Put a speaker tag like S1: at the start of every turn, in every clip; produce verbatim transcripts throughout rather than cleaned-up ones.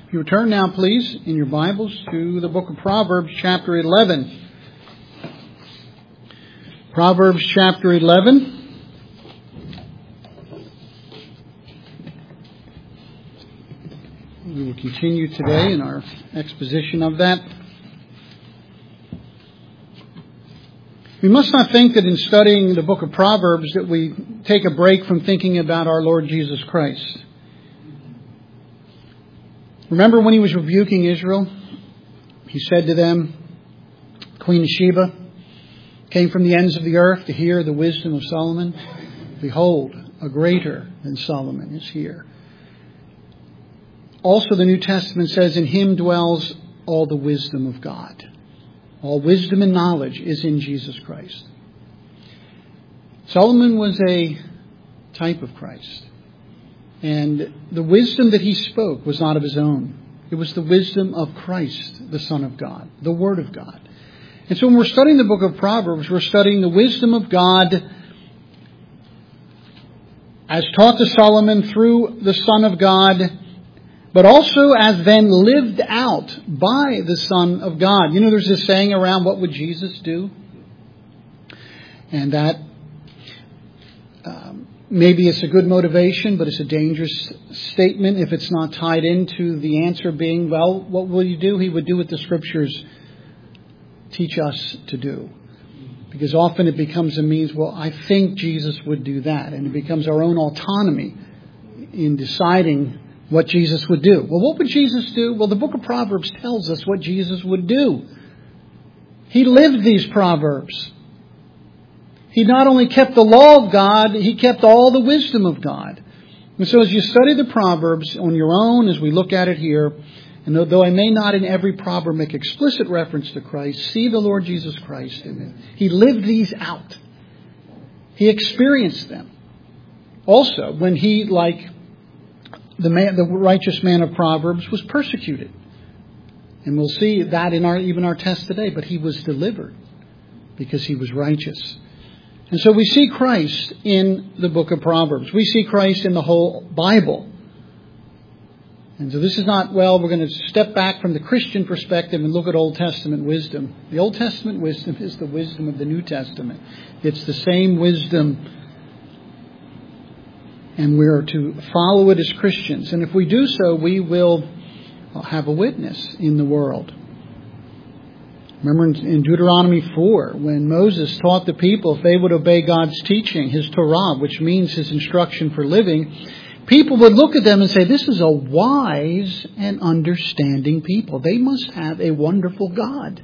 S1: If you turn now, please, in your Bibles to the book of Proverbs, chapter eleven. Proverbs, chapter eleven. We will continue today in our exposition of that. We must not think that in studying the book of Proverbs that we take a break from thinking about our Lord Jesus Christ. Remember when he was rebuking Israel? He said to them, Queen of Sheba came from the ends of the earth to hear the wisdom of Solomon. Behold, a greater than Solomon is here. Also, the New Testament says, in him dwells all the wisdom of God. All wisdom and knowledge is in Jesus Christ. Solomon was a type of Christ. And the wisdom that he spoke was not of his own. It was the wisdom of Christ, the Son of God, the Word of God. And so when we're studying the book of Proverbs, we're studying the wisdom of God as taught to Solomon through the Son of God, but also as then lived out by the Son of God. You know, there's this saying around, what would Jesus do? And that um, maybe it's a good motivation, but it's a dangerous statement if it's not tied into the answer being, well, what will you do? He would do what the Scriptures teach us to do. Because often it becomes a means, well, I think Jesus would do that. And it becomes our own autonomy in deciding what Jesus would do. Well, what would Jesus do? Well, the book of Proverbs tells us what Jesus would do. He lived these Proverbs. He not only kept the law of God, he kept all the wisdom of God. And so as you study the Proverbs on your own, as we look at it here, and though I may not in every proverb make explicit reference to Christ, see the Lord Jesus Christ in it. He lived these out. He experienced them. Also, when he, like the man, the righteous man of Proverbs, was persecuted. And we'll see that in our even our text today. But he was delivered because he was righteous. And so we see Christ in the book of Proverbs. We see Christ in the whole Bible. And so this is not, well, we're going to step back from the Christian perspective and look at Old Testament wisdom. The Old Testament wisdom is the wisdom of the New Testament. It's the same wisdom. And we're to follow it as Christians. And if we do so, we will have a witness in the world. Remember in Deuteronomy four, when Moses taught the people if they would obey God's teaching, his Torah, which means his instruction for living, people would look at them and say, this is a wise and understanding people. They must have a wonderful God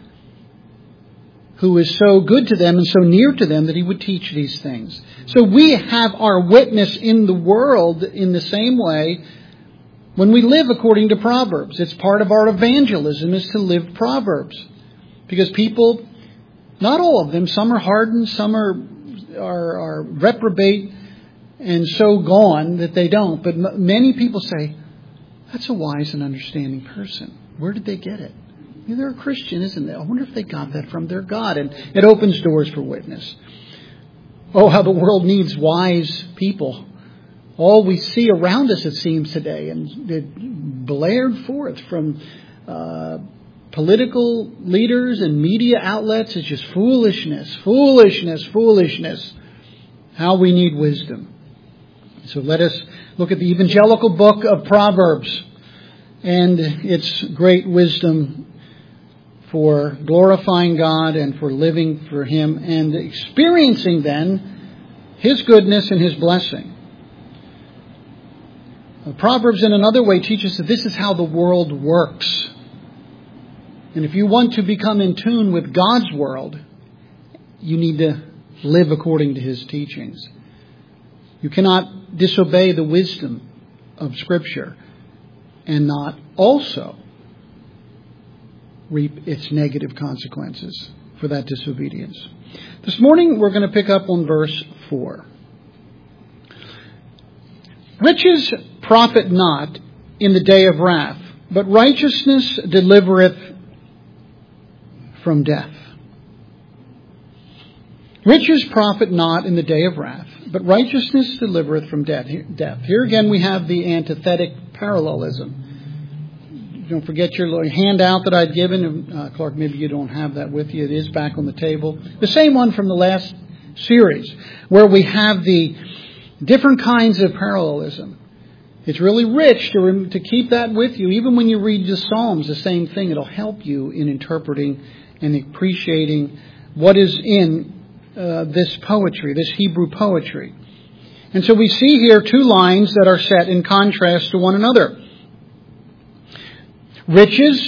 S1: who is so good to them and so near to them that he would teach these things. So we have our witness in the world in the same way when we live according to Proverbs. It's part of our evangelism is to live Proverbs. Because people, not all of them, some are hardened, some are, are, are reprobate and so gone that they don't. But m- many people say, that's a wise and understanding person. Where did they get it? Yeah, they're a Christian, isn't they? I wonder if they got that from their God. And it opens doors for witness. Oh, how the world needs wise people. All we see around us, it seems, today, and it blared forth from uh, political leaders and media outlets, is just foolishness, foolishness, foolishness. How we need wisdom. So let us look at the evangelical book of Proverbs and its great wisdom for glorifying God and for living for him and experiencing then his goodness and his blessing. Proverbs in another way teaches that this is how the world works. And if you want to become in tune with God's world, you need to live according to his teachings. You cannot disobey the wisdom of Scripture and not also reap its negative consequences for that disobedience. This morning we're going to pick up on verse four. Riches profit not in the day of wrath, but righteousness delivereth from death. Riches profit not in the day of wrath, but righteousness delivereth from death. Here again we have the antithetic parallelism.
S2: don't forget your little handout that I'd given. Uh, Clark, maybe you don't have that with you. It is back on the table. The same one from the last series, where we have the different kinds of parallelism. It's really rich to, rem- to keep that with you. Even when you read the Psalms, the same thing. It'll help you in interpreting and appreciating what is in uh, this poetry, this Hebrew poetry. And so we see here two lines that are set in contrast to one another. Riches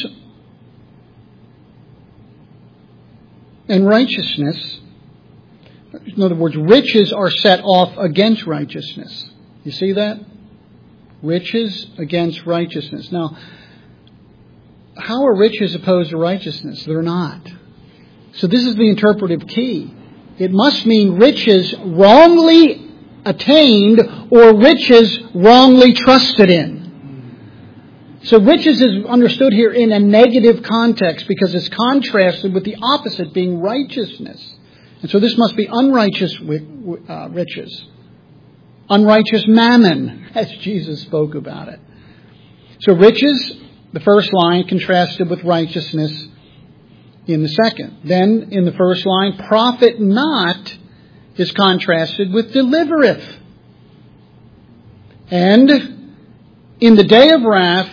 S2: and righteousness. In other words, riches are set off against righteousness. You see that? Riches against righteousness. Now, how are riches opposed to righteousness? They're not. So this is the interpretive key. It must mean riches wrongly attained or riches wrongly trusted in. So riches is understood here in a negative context because it's contrasted with the opposite being righteousness. And so this must be unrighteous uh, riches. Unrighteous mammon, as Jesus spoke about it. So riches, the first line, contrasted with righteousness in the second. Then in the first line, profit not is contrasted with delivereth. And in the day of wrath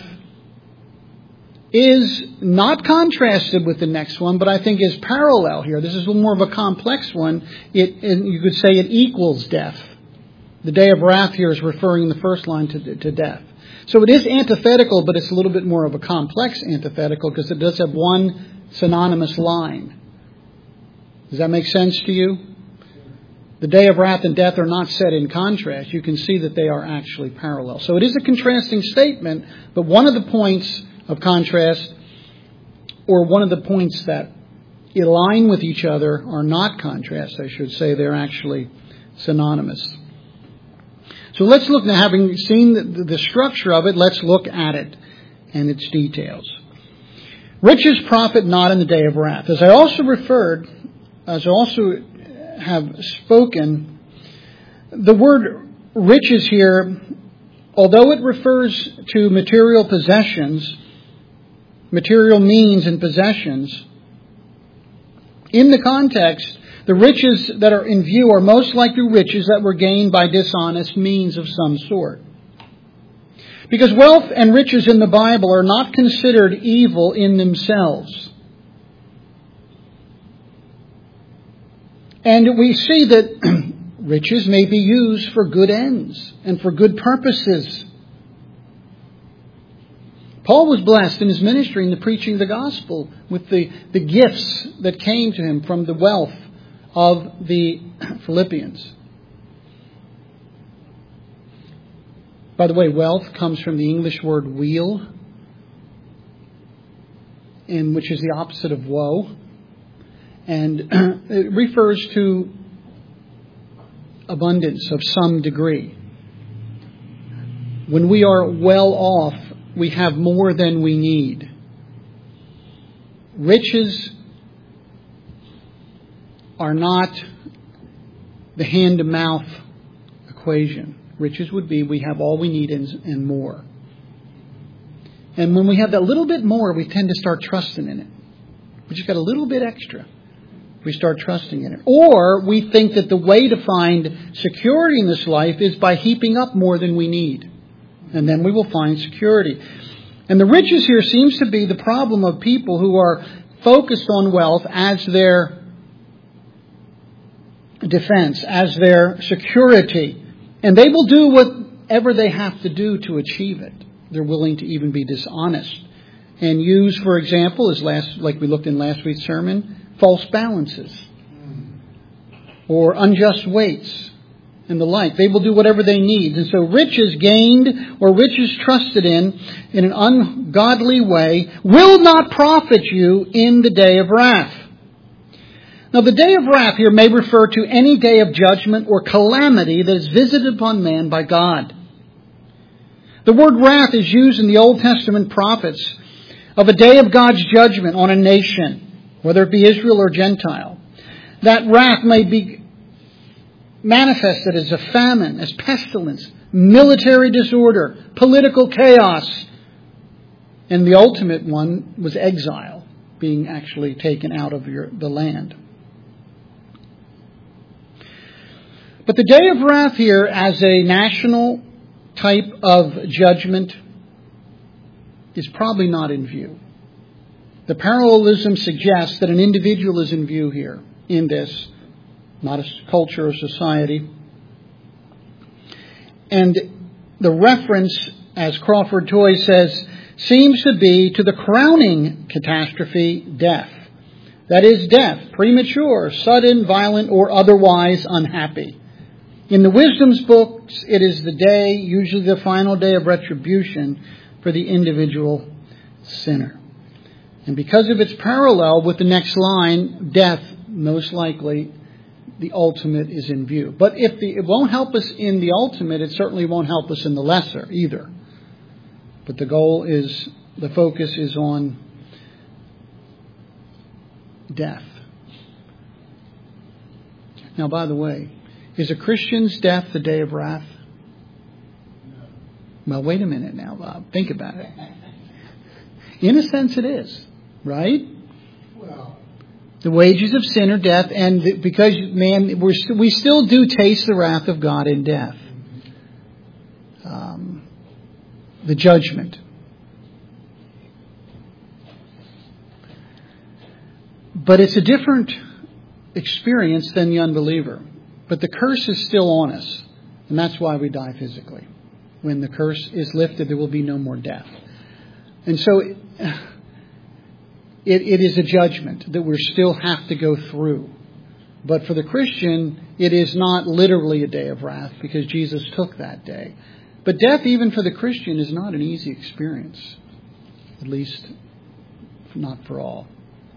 S2: is not contrasted with the next one, but I think is parallel here. This is a little more of a complex one. It, and you could say it equals death. The day of wrath here is referring in the first line to, to death. So it is antithetical, but it's a little bit more of a complex antithetical because it does have one synonymous line. Does that make sense to you? The day of wrath and death are not set in contrast. You can see that they are actually parallel. So it is a contrasting statement, but one of the points of contrast, or one of the points that align with each other, are not contrast, I should say. They're actually synonymous. So let's look, now having seen the, the structure of it, let's look at it and its details. Riches profit not in the day of wrath. As I also referred, as I also have spoken, the word riches here, although it refers to material possessions, material means and possessions, in the context, the riches that are in view are most likely riches that were gained by dishonest means of some sort. Because wealth and riches in the Bible are not considered evil in themselves. And we see that riches may be used for good ends and for good purposes. Paul was blessed in his ministry in the preaching of the gospel with the, the gifts that came to him from the wealth of the Philippians. By the way, wealth comes from the English word weal, and which is the opposite of woe. And it refers to abundance of some degree. When we are well off, we have more than we need. Riches are not the hand-to-mouth equation. Riches would be we have all we need and, and more. And when we have that little bit more, we tend to start trusting in it. We just got a little bit extra. We start trusting in it. Or we think that the way to find security in this life is by heaping up more than we need. And then we will find security. And the riches here seems to be the problem of people who are focused on wealth as their defense, as their security. And they will do whatever they have to do to achieve it. They're willing to even be dishonest. And use, for example, as last, like we looked in last week's sermon, false balances. Or unjust weights. And the like. They will do whatever they need. And so riches gained or riches trusted in, in an ungodly way, will not profit you in the day of wrath. Now, the day of wrath here may refer to any day of judgment or calamity that is visited upon man by God. The word wrath is used in the Old Testament prophets of a day of God's judgment on a nation, whether it be Israel or Gentile. That wrath may be manifested as a famine, as pestilence, military disorder, political chaos,
S1: And the ultimate one was exile, being actually taken out of your, the land. But the day of wrath here as a national type of judgment is probably not in view. The parallelism suggests that an individual is in view here in this, not a culture or society. And the reference, as Crawford Toy says, seems to be to the crowning catastrophe, death. That is, death, premature, sudden, violent, or otherwise unhappy. In the Wisdom's books, it is the day, usually the final day of retribution for the individual sinner. And because of its parallel with the next line, death, most likely, the ultimate is in view. But if the, it won't help us in the ultimate, it certainly won't help us in the lesser either. But the goal is, the focus is on death. Now, by the way, is a Christian's death the day of wrath? No. Well, wait a minute now, Bob. Think about it. In a sense, it is, right?
S2: Well,
S1: the wages of sin are death, and because, man, we're st- we still do taste the wrath of God in death. Um, the judgment. But it's a different experience than the unbeliever. But the curse is still on us, and that's why we die physically. When the curse is lifted, there will be no more death. And so it, it, it is a judgment that we still have to go through. But for the Christian, it is not literally a day of wrath because Jesus took that day. But death, even for the Christian, is not an easy experience. At least, not for all.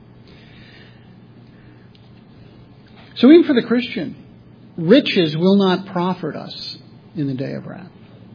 S1: So even for the Christian, riches will not profit us in the day of wrath.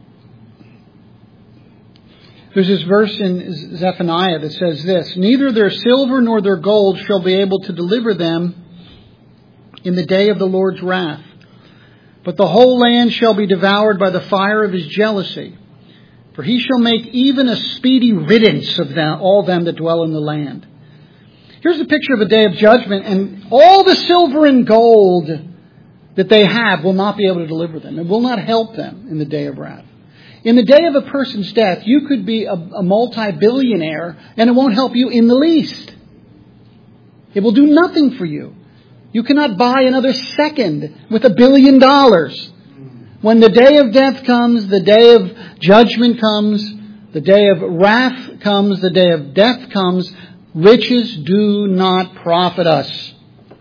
S1: There's this verse in Zephaniah that says this: neither their silver nor their gold shall be able to deliver them in the day of the Lord's wrath. But the whole land shall be devoured by the fire of his jealousy. For he shall make even a speedy riddance of them, all them that dwell in the land. Here's a picture of a day of judgment, and all the silver and gold that they have will not be able to deliver them. It will not help them in the day of wrath. In the day of a person's death, you could be a, a multi-billionaire, and it won't help you in the least. It will do nothing for you. You cannot buy another second with a billion dollars. When the day of death comes, the day of judgment comes, the day of wrath comes, the day of death comes, riches do not profit us.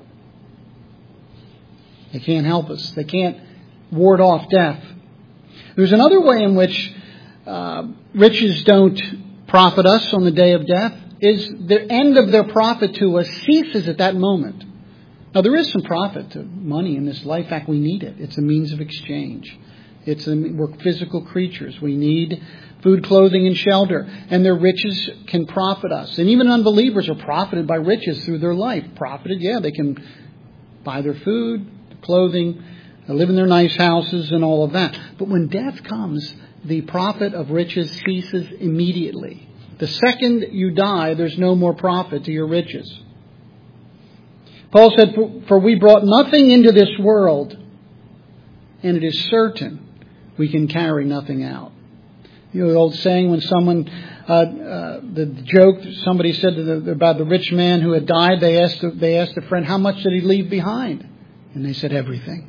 S1: They can't help us. They can't ward off death. There's another way in which uh, riches don't profit us on the day of death, is the end of their profit to us ceases at that moment. Now, there is some profit to money in this life. In fact, we need it. It's a means of exchange. It's a, we're physical creatures. We need food, clothing, and shelter. And their riches can profit us. And even unbelievers are profited by riches through their life. Profited, yeah, they can buy their food, clothing, live in their nice houses and all of that. But when death comes, the profit of riches ceases immediately. The second you die, there's no more profit to your riches. Paul said, for we brought nothing into this world, and it is certain we can carry nothing out. You know the old saying when someone, uh, uh, the joke, somebody said to the, about the rich man who had died, they asked, they asked a friend, how much did he leave behind? And they said, everything.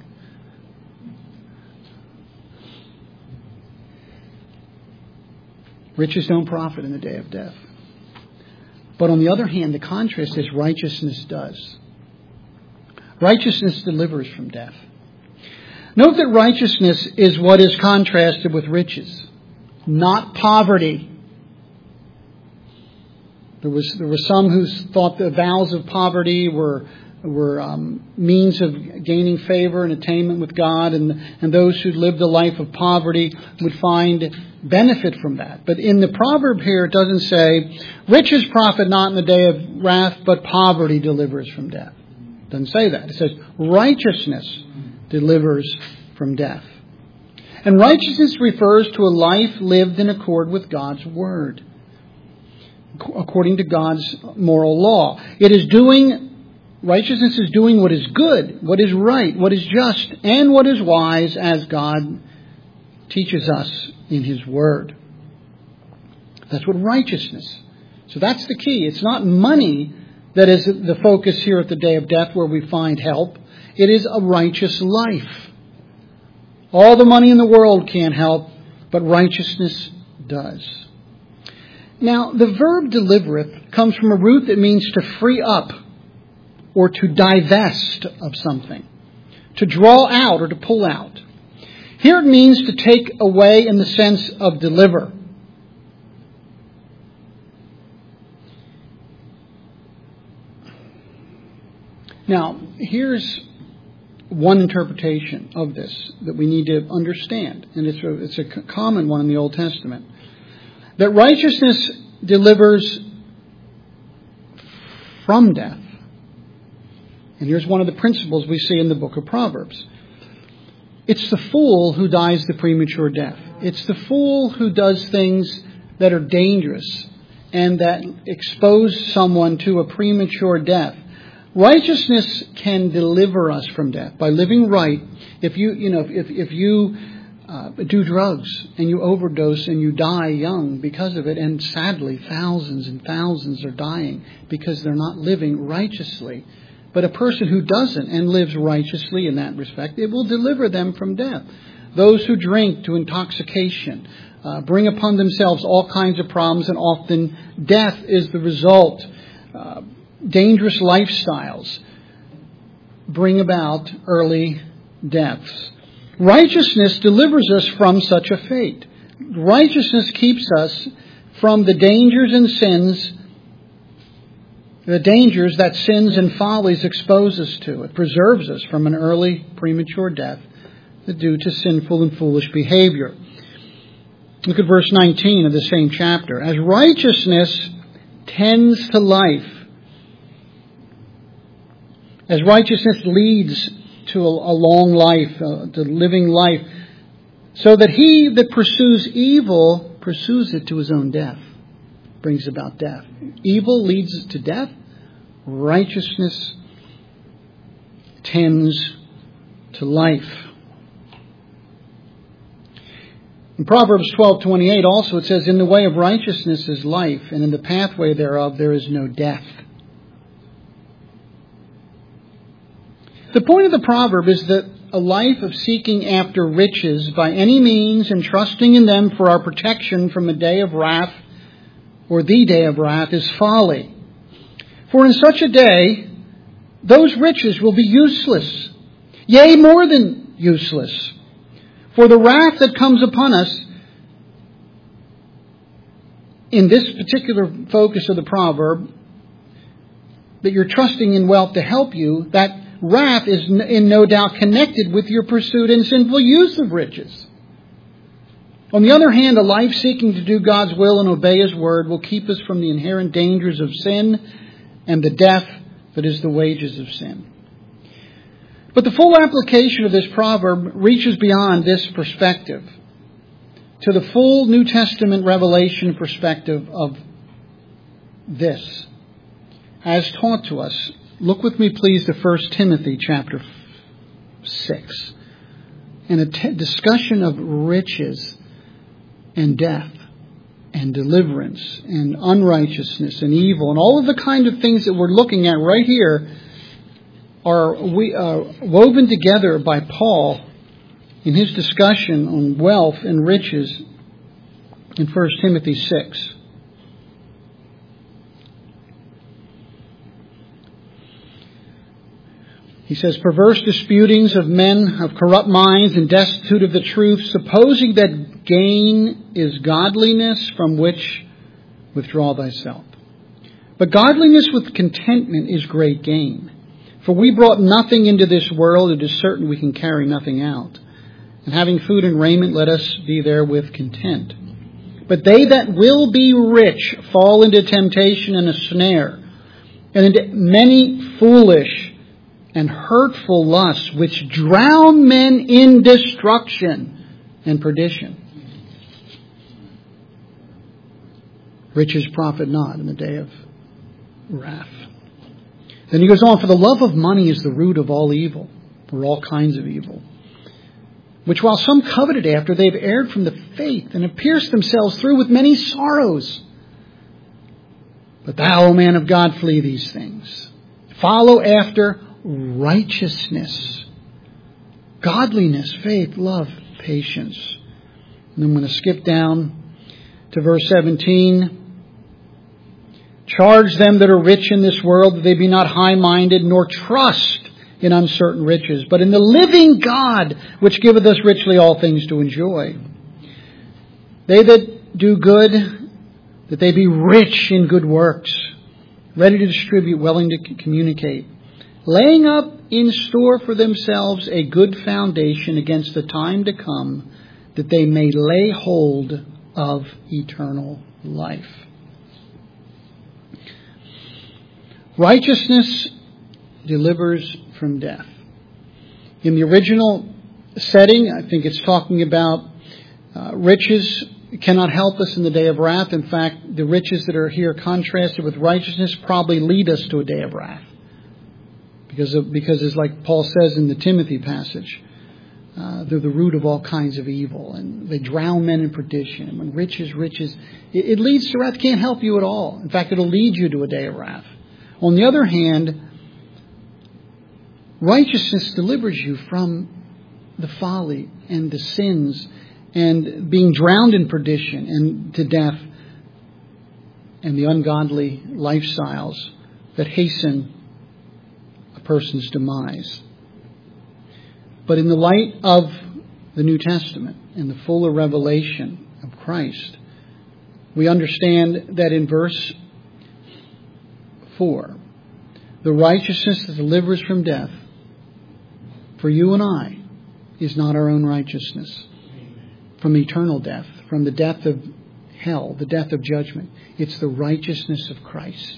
S1: Riches don't profit in the day of death. But on the other hand, the contrast is righteousness does. Righteousness delivers from death. Note that righteousness is what is contrasted with riches, not poverty. There was there were some who thought the vows of poverty were were um, means of gaining favor and attainment with God, and and those who lived a life of poverty would find benefit from that. But in the proverb here, it doesn't say, riches profit not in the day of wrath, but poverty delivers from death. It doesn't say that. It says, righteousness delivers from death. And righteousness refers to a life lived in accord with God's Word. according to God's moral law. It is doing, righteousness is doing what is good, what is right, what is just, and what is wise, as God teaches us in His Word. That's what righteousness. So that's the key. It's not money that is the focus here at the day of death where we find help. It is a righteous life. All the money in the world can't help, but righteousness does. Now, the verb delivereth comes from a root that means to free up or to divest of something, to draw out or to pull out. Here it means to take away in the sense of deliver. Now, here's one interpretation of this that we need to understand, and it's a, it's a common one in the Old Testament, that righteousness delivers from death. And here's one of the principles we see in the book of Proverbs. It's the fool who dies the premature death. It's the fool who does things that are dangerous and that expose someone to a premature death. Righteousness can deliver us from death by living right. If you, you know, if if you uh, do drugs and you overdose and you die young because of it, and sadly thousands and thousands are dying because they're not living righteously. But a person who doesn't and lives righteously in that respect, it will deliver them from death. Those who drink to intoxication uh, bring upon themselves all kinds of problems, and often death is the result. Uh, dangerous lifestyles bring about early deaths. Righteousness delivers us from such a fate. Righteousness keeps us from the dangers and sins The dangers that sins and follies expose us to. It preserves us from an early, premature death due to sinful and foolish behavior. Look at verse nineteen of the same chapter. As righteousness tends to life, as righteousness leads to a, a long life, uh, to living life, so that he that pursues evil pursues it to his own death. Brings about death. Evil leads to death. Righteousness tends to life. In Proverbs twelve twenty-eight also it says, in the way of righteousness is life, and in the pathway thereof there is no death. The point of the proverb is that a life of seeking after riches by any means and trusting in them for our protection from a day of wrath or the day of wrath is folly. For in such a day, those riches will be useless, yea, more than useless. For the wrath that comes upon us, in this particular focus of the proverb, that you're trusting in wealth to help you, that wrath is in no doubt connected with your pursuit and sinful use of riches. On the other hand, a life seeking to do God's will and obey His word will keep us from the inherent dangers of sin and the death that is the wages of sin. But the full application of this proverb reaches beyond this perspective to the full New Testament revelation perspective of this. As taught to us, look with me please to First Timothy chapter six, and a t- discussion of riches and death and deliverance and unrighteousness and evil and all of the kind of things that we're looking at right here are we uh, woven together by Paul in his discussion on wealth and riches in First Timothy six. He says, perverse disputings of men of corrupt minds and destitute of the truth, supposing that gain is godliness, from which withdraw thyself. But godliness with contentment is great gain. For we brought nothing into this world, it is certain we can carry nothing out. And having food and raiment, let us be therewith content. But they that will be rich fall into temptation and a snare, and into many foolish and hurtful lusts, which drown men in destruction and perdition. Riches profit not in the day of wrath. Then he goes on, for the love of money is the root of all evil, or all kinds of evil, which while some coveted after, they've erred from the faith and have pierced themselves through with many sorrows. But thou, O man of God, flee these things. Follow after righteousness, godliness, faith, love, patience. And I'm going to skip down to verse seventeen. Charge them that are rich in this world that they be not high-minded, nor trust in uncertain riches, but in the living God, which giveth us richly all things to enjoy. They that do good, that they be rich in good works, ready to distribute, willing to communicate, laying up in store for themselves a good foundation against the time to come, that they may lay hold of eternal life. Righteousness delivers from death. In the original setting, I think it's talking about uh, riches cannot help us in the day of wrath. In fact, the riches that are here contrasted with righteousness probably lead us to a day of wrath. Because, of, because it's like Paul says in the Timothy passage, uh, they're the root of all kinds of evil, and they drown men in perdition. And when riches, riches, it, it leads to wrath. It can't help you at all. In fact, it'll lead you to a day of wrath. On the other hand, righteousness delivers you from the folly and the sins and being drowned in perdition and to death and the ungodly lifestyles that hasten a person's demise. But in the light of the New Testament and the fuller revelation of Christ, we understand that in verse four, the righteousness that delivers from death for you and I is not our own righteousness from eternal death, from the death of hell, the death of judgment. It's the righteousness of Christ.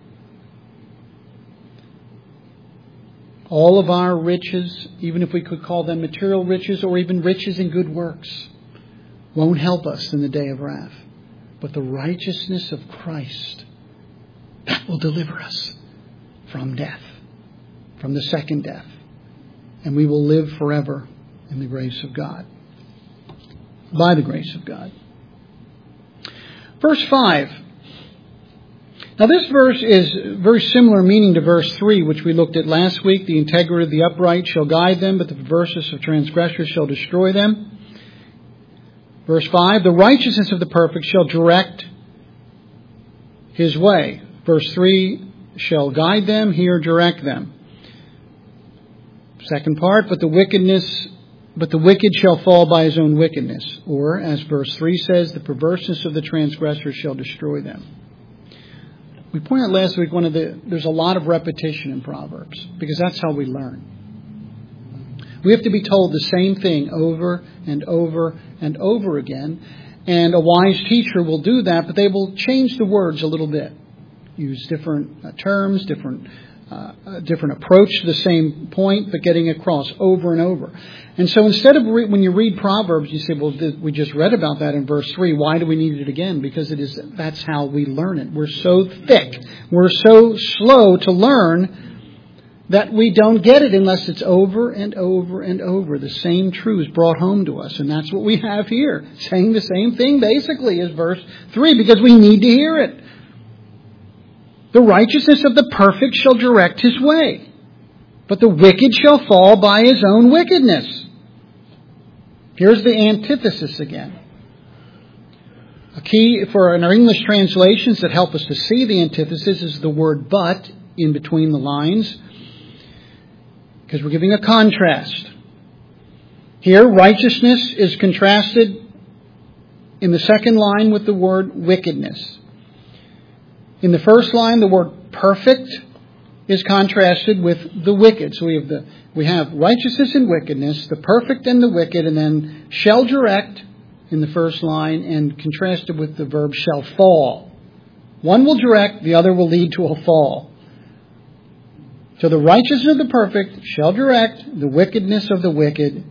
S1: All of our riches, even if we could call them material riches or even riches in good works, won't help us in the day of wrath. But the righteousness of Christ, that will deliver us from death, from the second death. And we will live forever in the grace of God, by the grace of God. Verse five. Now this verse is very similar meaning to verse three, which we looked at last week. The integrity of the upright shall guide them, but the perverseness of transgressors shall destroy them. Verse five, the righteousness of the perfect shall direct his way. Verse three, shall guide them, here direct them. Second part, but the wickedness, but the wicked shall fall by his own wickedness. Or, as verse three says, the perverseness of the transgressors shall destroy them. We pointed out last week one of the there's a lot of repetition in Proverbs because that's how we learn. We have to be told the same thing over and over and over again. And a wise teacher will do that, but they will change the words a little bit. Use different uh, terms, different uh, a different approach to the same point, but getting across over and over. And so instead of re- when you read Proverbs, you say, well, did, we just read about that in verse three. Why do we need it again? Because it is that's how we learn it. We're so thick. We're so slow to learn that we don't get it unless it's over and over and over. The same truths brought home to us. And that's what we have here. Saying the same thing basically as verse three because we need to hear it. The righteousness of the perfect shall direct his way, but the wicked shall fall by his own wickedness. Here's the antithesis again. A key for in our English translations that help us to see the antithesis is the word but in between the lines, because we're giving a contrast. Here, righteousness is contrasted in the second line with the word wickedness. In the first line, the word perfect is contrasted with the wicked. So we have the we have righteousness and wickedness, the perfect and the wicked, and then shall direct in the first line and contrasted with the verb shall fall. One will direct, the other will lead to a fall. So the righteousness of the perfect shall direct, the wickedness of the wicked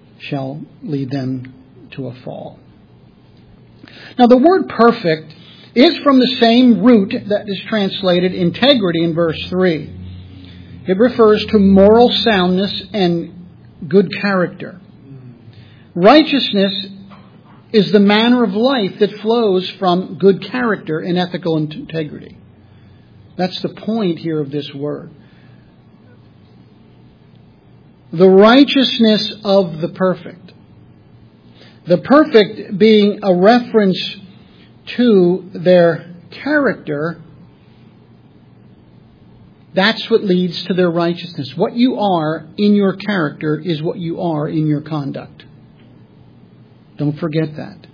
S1: shall lead them to a fall. Now the word perfect
S2: is from the same root that is translated integrity in verse three. It refers to moral soundness and good character. Righteousness is the manner of life that flows from good character and ethical integrity. That's the point here of this word. The righteousness of the perfect. The perfect being a reference to their character. That's what leads to their righteousness. What you are in your character is what you are in your conduct. Don't forget that.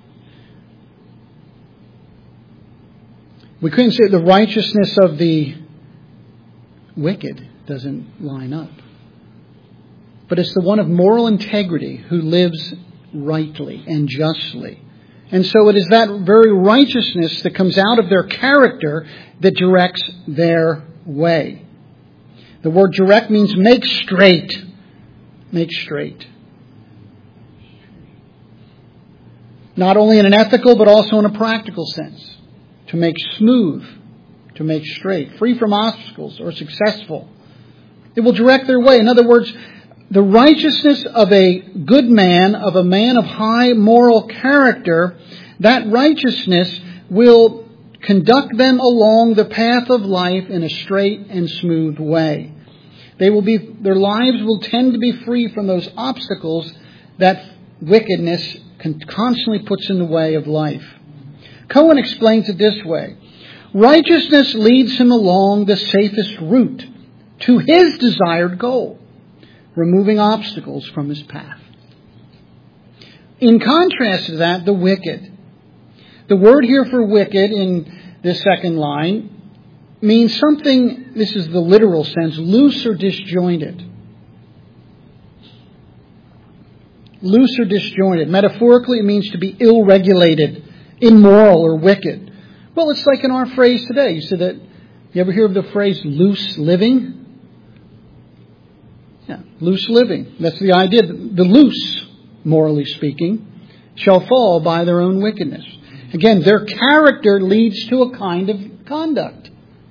S2: We couldn't say the righteousness of the wicked doesn't line up. But it's the one of moral integrity who lives rightly and justly. And so it is that very righteousness that comes out of their character that directs their way. The word direct means make straight. Make straight. Not only in an ethical but also in a practical sense. To make smooth. To make straight. Free from obstacles or successful. It will direct their way. In other words, the righteousness of a good man, of a man of high moral character, that righteousness will conduct them along the path of life in a straight and smooth way. They will be, their lives will tend to be free from those obstacles that wickedness constantly puts in the way of life. Cohen explains it this way. Righteousness leads him along the safest route to his desired goal, removing obstacles from his path. In contrast to that, the wicked. The word here for wicked in this second line means something, this is the literal sense, loose or disjointed. Loose or disjointed. Metaphorically, it means to be ill-regulated, immoral, or wicked. Well, it's like in our phrase today. You said that, you ever hear of the phrase loose living? Yeah, loose living. That's the idea. The loose, morally speaking, shall fall by their own wickedness. Again, their character leads to a kind of conduct.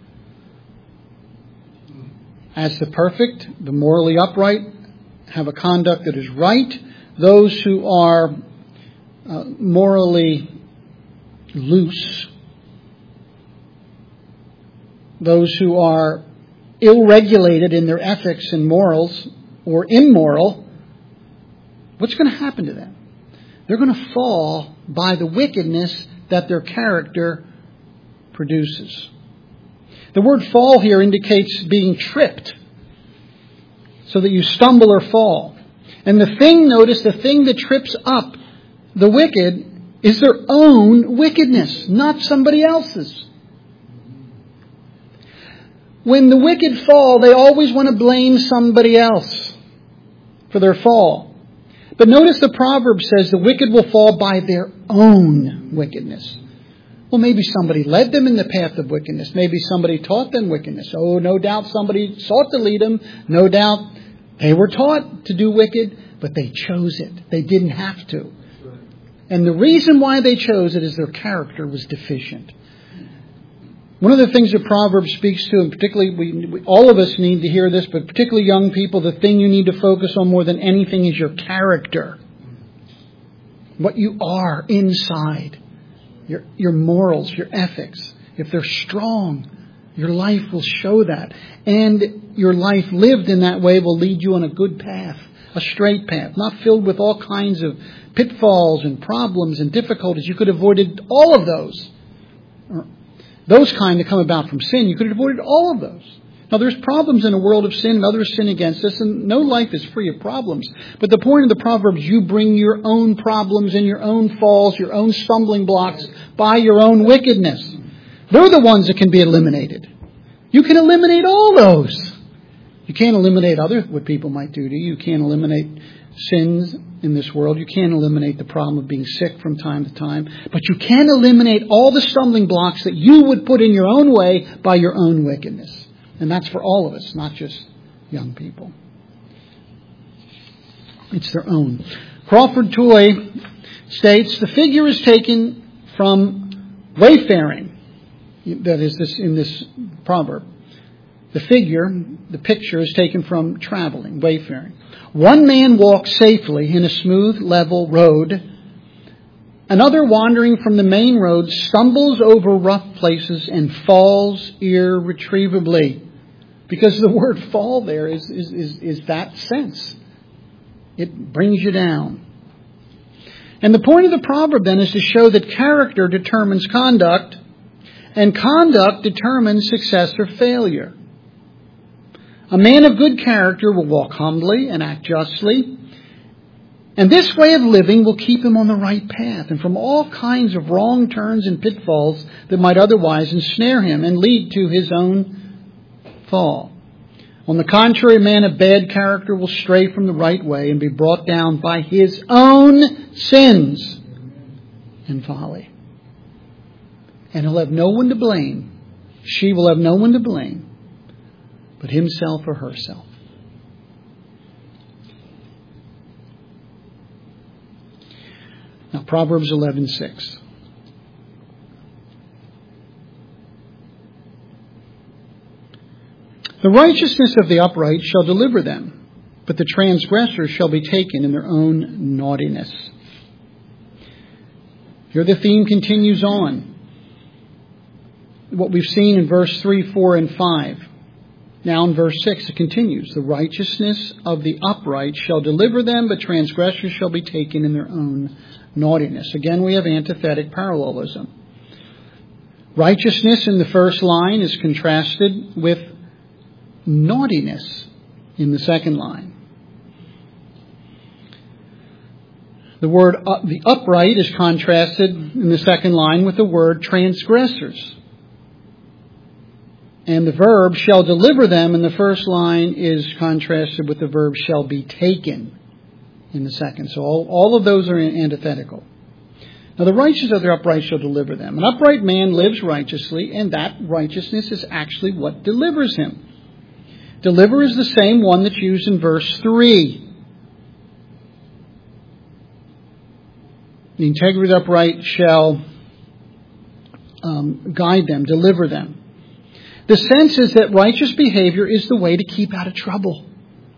S2: As the perfect, the morally upright, have a conduct that is right. Those who are uh, morally loose, those who are ill-regulated in their ethics and morals, or immoral, what's going to happen to them? They're going to fall by the wickedness that their character produces. The word fall here indicates being tripped, so that you stumble or fall. And the thing, notice, the thing that trips up the wicked is their own wickedness, not somebody else's. When the wicked fall, they always want to blame somebody else for their fall. But notice the proverb says the wicked will fall by their own wickedness. Well, maybe somebody led them in the path of wickedness. Maybe somebody taught them wickedness. Oh, no doubt somebody sought to lead them. No doubt they were taught to do wicked, but they chose it. They didn't have to. And the reason why they chose it is their character was deficient. One of the things that Proverbs speaks to, and particularly we, we, all of us need to hear this, but particularly young people, the thing you need to focus on more than anything is your character. What you are inside. Your, your morals, your ethics. If they're strong, your life will show that. And your life lived in that way will lead you on a good path, a straight path, not filled with all kinds of pitfalls and problems and difficulties. You could have avoided all of those. Those kind that come about from sin, you could have avoided all of those. Now, there's problems in a world of sin and others sin against us, and no life is free of problems. But the point of the Proverbs, you bring your own problems and your own falls, your own stumbling blocks by your own wickedness. They're the ones that can be eliminated. You can eliminate all those. You can't eliminate other what people might do to you. You can't eliminate sins in this world. You can't eliminate the problem of being sick from time to time. But you can eliminate all the stumbling blocks that you would put in your own way by your own wickedness. And that's for all of us, not just young people. It's their own. Crawford Toy states, the figure is taken from
S1: Wayfaring, that is this in this proverb. The figure, the picture is taken from traveling, wayfaring. One man walks safely in a smooth, level road. Another, wandering from the main road, stumbles over rough places and falls irretrievably. Because the word fall there is, is, is, is that sense. It brings you down. And the point of the proverb then is to show that character determines conduct, and conduct determines success or failure. A man of good character will walk humbly and act justly. And this way of living will keep him on the right path and from all kinds of wrong turns and pitfalls that might otherwise ensnare him and lead to his own fall. On the contrary, a man of bad character will stray from the right way and be brought down by his own sins and folly. And he'll have no one to blame. She will have no one to blame but himself or herself. Now, Proverbs eleven six. The righteousness of the upright shall deliver them, but the transgressors shall be taken in their own naughtiness. Here the theme continues on. What we've seen in verse three, four, and five. Now in verse six it continues. The righteousness of the upright shall deliver them, but transgressors shall be taken in their own naughtiness. Again, we have antithetic parallelism. Righteousness in the first line is contrasted with naughtiness in the second line. The word uh, the upright is contrasted in the second line with the word transgressors. And the verb shall deliver them in the first line is contrasted with the verb shall be taken in the second. So all, all of those are antithetical. Now the righteous of the upright shall deliver them. An upright man lives righteously, and that righteousness is actually what delivers him. Deliver is the same one that's used in verse three. The integrity of the upright shall um, guide them, deliver them. The sense is that righteous behavior is the way to keep out of trouble.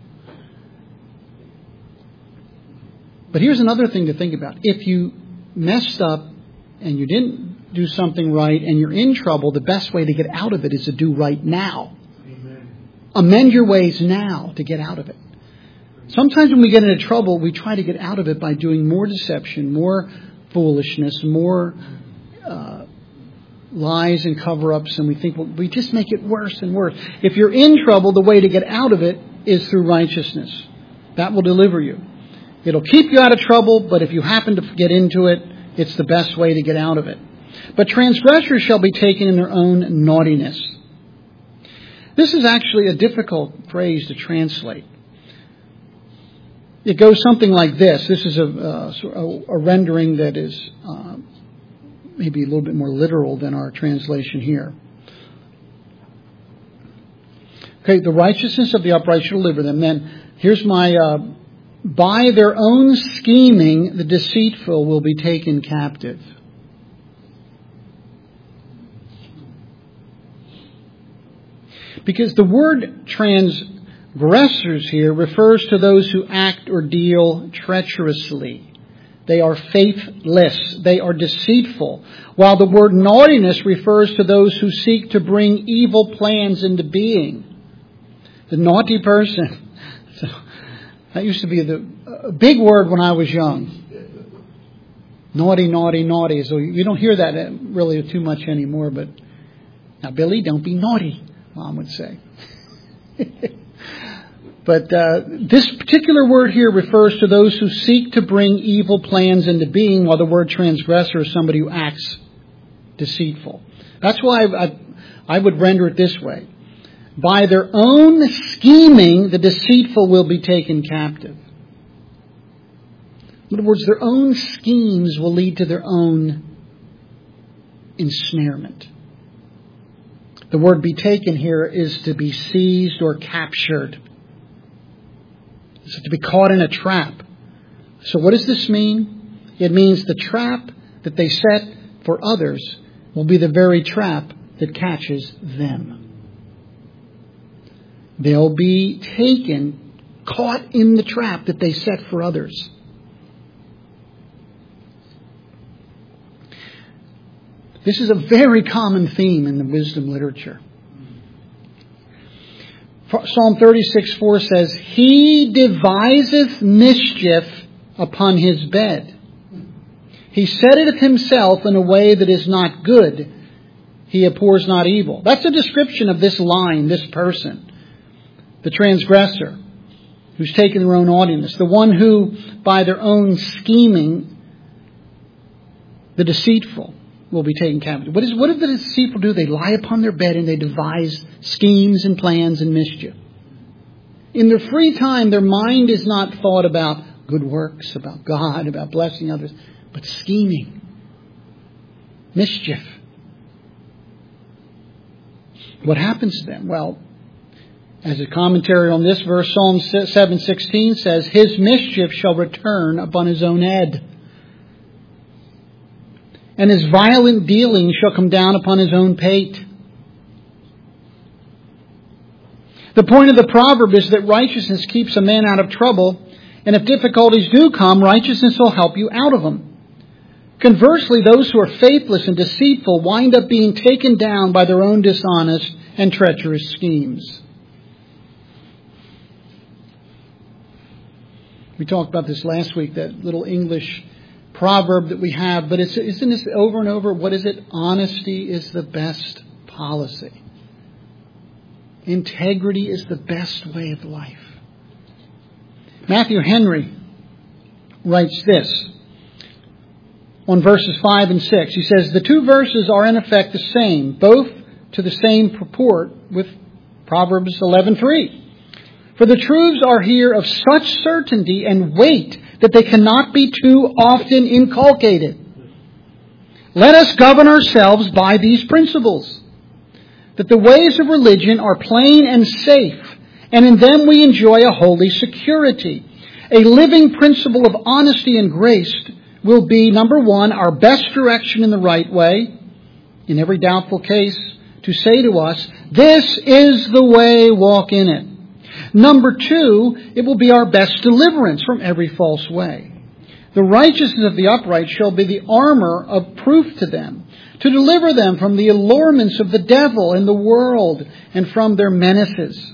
S1: But here's another thing to think about. If you messed up and you didn't do something right and you're in trouble, the best way to get out of it is to do right now. Amen. Amend your ways now to get out of it. Sometimes when we get into trouble, we try to get out of it by doing more deception, more foolishness, more uh, lies and cover-ups, and we think, well, we just make it worse and worse. If you're in trouble, the way to get out of it is through righteousness. That will deliver you. It'll keep you out of trouble, but if you happen to get into it, it's the best way to get out of it. But transgressors shall be taken in their own naughtiness. This is actually a difficult phrase to translate. It goes something like this. This is a, a, a rendering that is uh, maybe a little bit more literal than our translation here. Okay, the righteousness of the upright shall deliver them. Then here's my, uh, by their own scheming, the deceitful will be taken captive. Because the word transgressors here refers to those who act or deal treacherously. They are faithless. They are deceitful. While the word naughtiness refers to those who seek to bring evil plans into being. The naughty person. So, that used to be the a big word when I was young. Naughty, naughty, naughty. So you don't hear that really too much anymore. But now, Billy, don't be naughty, Mom would say. But uh, this particular word here refers to those who seek to bring evil plans into being, while the word transgressor is somebody who acts deceitful. That's why I, I, I would render it this way. By their own scheming, the deceitful will be taken captive. In other words, their own schemes will lead to their own ensnarement. The word be taken here is to be seized or captured. It's to be caught in a trap. So what does this mean? It means the trap that they set for others will be the very trap that catches them. They'll be taken, caught in the trap that they set for others. This is a very common theme in the wisdom literature. Psalm thirty-six four says, He deviseth mischief upon his bed. He setteth himself in a way that is not good. He abhors not evil. That's a description of this line, this person. The transgressor, who's taken their own audience. The one who, by their own scheming, the deceitful, will be taken captive. What is, what do the deceitful do? They lie upon their bed and they devise schemes and plans and mischief. In their free time, their mind is not thought about good works, about God, about blessing others, but scheming, mischief. What happens to them? Well, as a commentary on this verse, Psalm seven sixteen says, His mischief shall return upon his own head, and his violent dealing shall come down upon his own pate. The point of the proverb is that righteousness keeps a man out of trouble, and if difficulties do come, righteousness will help you out of them. Conversely, those who are faithless and deceitful wind up being taken down by their own dishonest and treacherous schemes. We talked about this last week, that little English proverb that we have, but it's, isn't this over and over? What is it? Honesty is the best policy. Integrity is the best way of life. Matthew Henry writes this on verses five and six. He says, the two verses are in effect the same, both to the same purport with Proverbs eleven three. For the truths are here of such certainty and weight that they cannot be too often inculcated. Let us govern ourselves by these principles, that the ways of religion are plain and safe, and in them we enjoy a holy security. A living principle of honesty and grace will be, number one, our best direction in the right way, in every doubtful case, to say to us, this is the way, walk in it. Number two, it will be our best deliverance from every false way. The righteousness of the upright shall be the armor of proof to them, to deliver them from the allurements of the devil and the world, and from their menaces.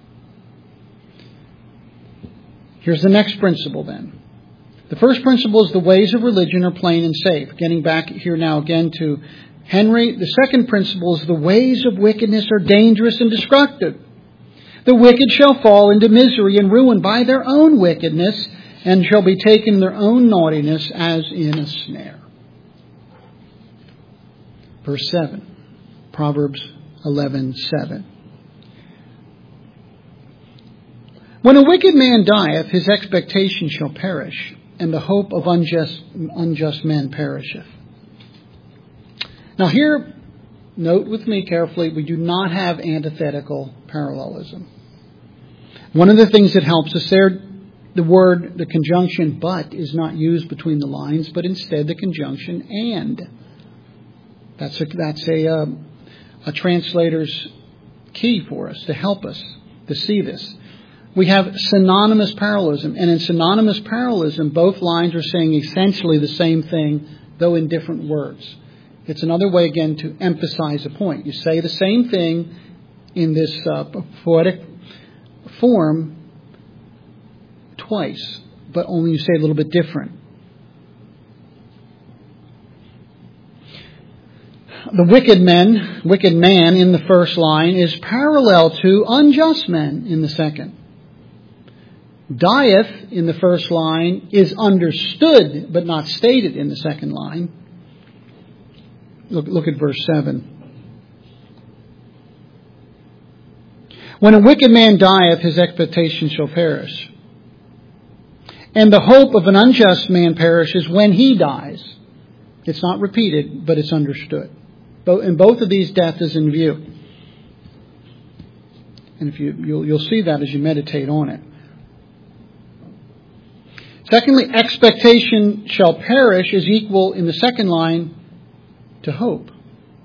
S1: Here's the next principle then. The first principle is the ways of religion are plain and safe. Getting back here now again to Henry. The second principle is the ways of wickedness are dangerous and destructive. The wicked shall fall into misery and ruin by their own wickedness, and shall be taken in their own naughtiness as in a snare. Verse seven, Proverbs eleven seven. When a wicked man dieth, his expectation shall perish, and the hope of unjust, unjust men perisheth. Now here, note with me carefully, we do not have antithetical parallelism. One of the things that helps us there, the word, the conjunction but is not used between the lines, but instead the conjunction and. That's a, that's a, uh, a translator's key for us to help us to see this. We have synonymous parallelism, and in synonymous parallelism, both lines are saying essentially the same thing, though in different words. It's another way, again, to emphasize a point. You say the same thing in this uh, poetic form twice, but only you say a little bit different. The wicked men, wicked man in the first line is parallel to unjust men in the second. Dieth in the first line is understood but not stated in the second line. Look, look at verse seven. When a wicked man dieth, his expectation shall perish. And the hope of an unjust man perishes when he dies. It's not repeated, but it's understood. In both of these, death is in view. And if you, you'll, you'll see that as you meditate on it. Secondly, expectation shall perish is equal in the second line to hope.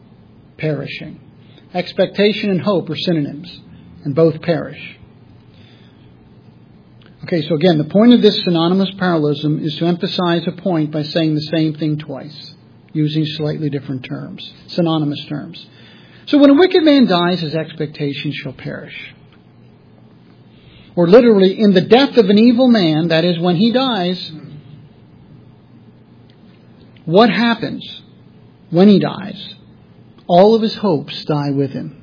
S1: perishing. Expectation and hope are synonyms, and both perish. Okay, so again, the point of this synonymous parallelism is to emphasize a point by saying the same thing twice, using slightly different terms, synonymous terms. So when a wicked man dies, his expectation shall perish. Or literally, in the death of an evil man, that is, when he dies, what happens when he dies? All of his hopes die with him.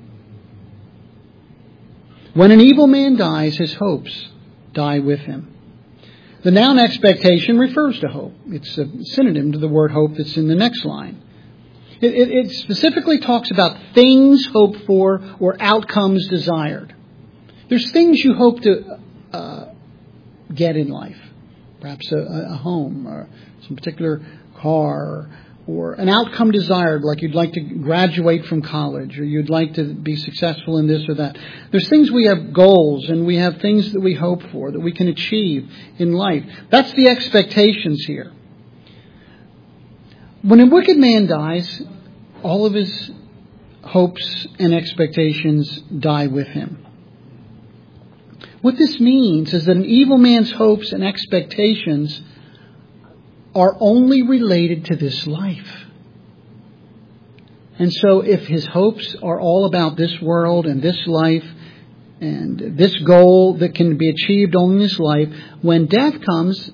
S1: When an evil man dies, his hopes die with him. The noun expectation refers to hope. It's a synonym to the word hope that's in the next line. It, it, it specifically talks about things hoped for or outcomes desired. There's things you hope to uh, get in life. Perhaps a, a home or some particular car or, or an outcome desired, like you'd like to graduate from college or you'd like to be successful in this or that. There's things we have goals and we have things that we hope for, that we can achieve in life. That's the expectations here. When a wicked man dies, all of his hopes and expectations die with him. What this means is that an evil man's hopes and expectations are only related to this life. And so if his hopes are all about this world and this life and this goal that can be achieved only in this life, when death comes,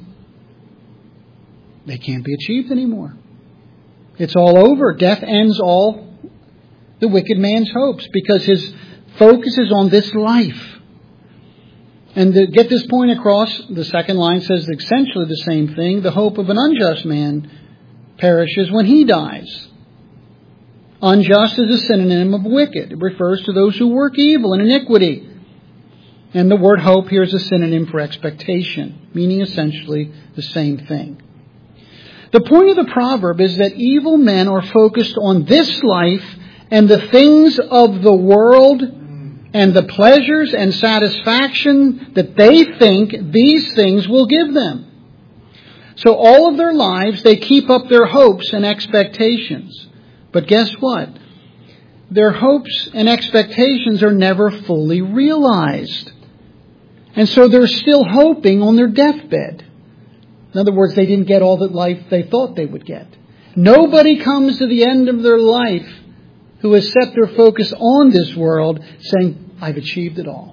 S1: they can't be achieved anymore. It's all over. Death ends all the wicked man's hopes because his focus is on this life. And to get this point across, the second line says essentially the same thing. The hope of an unjust man perishes when he dies. Unjust is a synonym of wicked. It refers to those who work evil and iniquity. And the word hope here is a synonym for expectation, meaning essentially the same thing. The point of the proverb is that evil men are focused on this life and the things of the world and the pleasures and satisfaction that they think these things will give them. So all of their lives, they keep up their hopes and expectations. But guess what? Their hopes and expectations are never fully realized. And so they're still hoping on their deathbed. In other words, they didn't get all that life they thought they would get. Nobody comes to the end of their life who has set their focus on this world saying, I've achieved it all.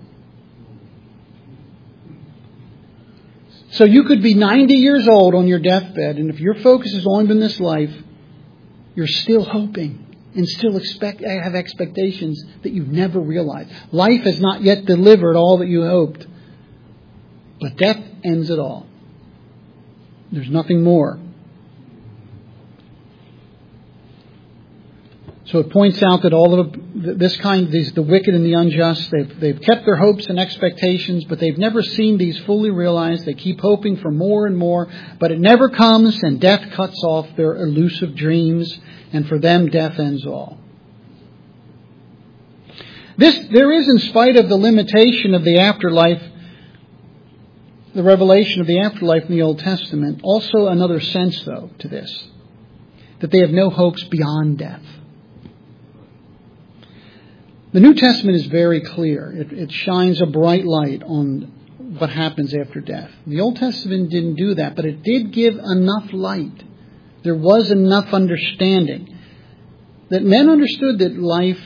S1: So you could be ninety years old on your deathbed, and if your focus is only in this life, you're still hoping and still expect have expectations that you've never realized. Life has not yet delivered all that you hoped. But death ends it all. There's nothing more. So it points out that all of this kind, these, the wicked and the unjust, they've, they've kept their hopes and expectations, but they've never seen these fully realized. They keep hoping for more and more, but it never comes, and death cuts off their elusive dreams, and for them, death ends all. This, there is, in spite of the limitation of the afterlife, the revelation of the afterlife in the Old Testament, also another sense, though, to this, that they have no hopes beyond death. The New Testament is very clear. It, it shines a bright light on what happens after death. The Old Testament didn't do that, but it did give enough light. There was enough understanding that men understood that life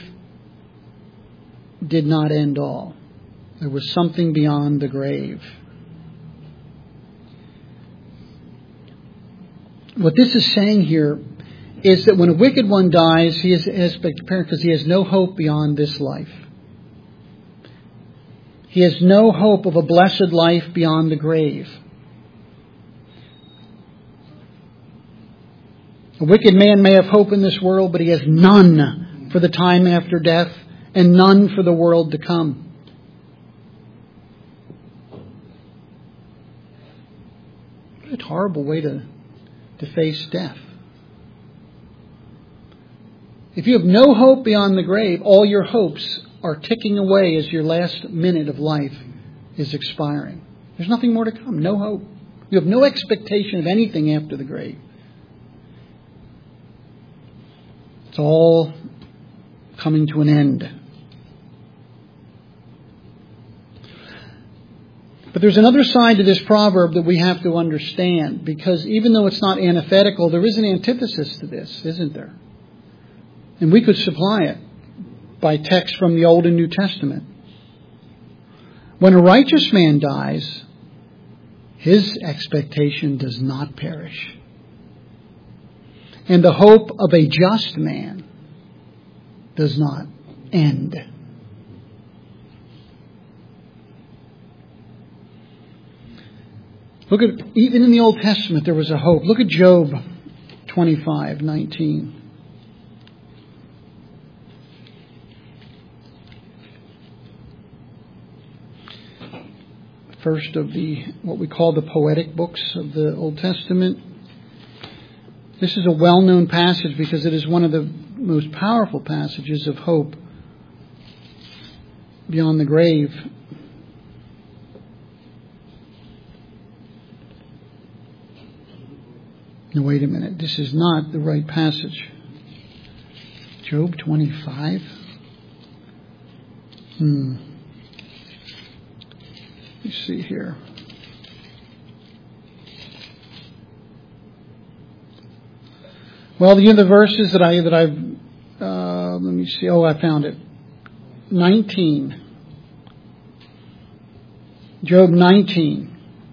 S1: did not end all. There was something beyond the grave. What this is saying here is that when a wicked one dies, he is expectant because he has no hope beyond this life. He has no hope of a blessed life beyond the grave. A wicked man may have hope in this world, but he has none for the time after death and none for the world to come. What a horrible way to, to face death. If you have no hope beyond the grave, all your hopes are ticking away as your last minute of life is expiring. There's nothing more to come. No hope. You have no expectation of anything after the grave. It's all
S2: coming to an end. But there's another side to this proverb that we have to understand, because even though it's not antithetical, there is an antithesis to this, isn't there? And we could supply it by text from the Old and New Testament. When a righteous man dies, his expectation does not perish. And the hope of a just man does not end. Look at, even in the Old Testament, there was a hope. Look at Job twenty-five nineteen. First of the, what we call the poetic books of the Old Testament. This is a well-known passage because it is one of the most powerful passages of hope beyond the grave. No, wait a minute. This is not the right passage. Job twenty-five? Hmm. Let me see here. Well, the other verses that I that I've uh, let me see. Oh, I found it. nineteen. Job nineteen.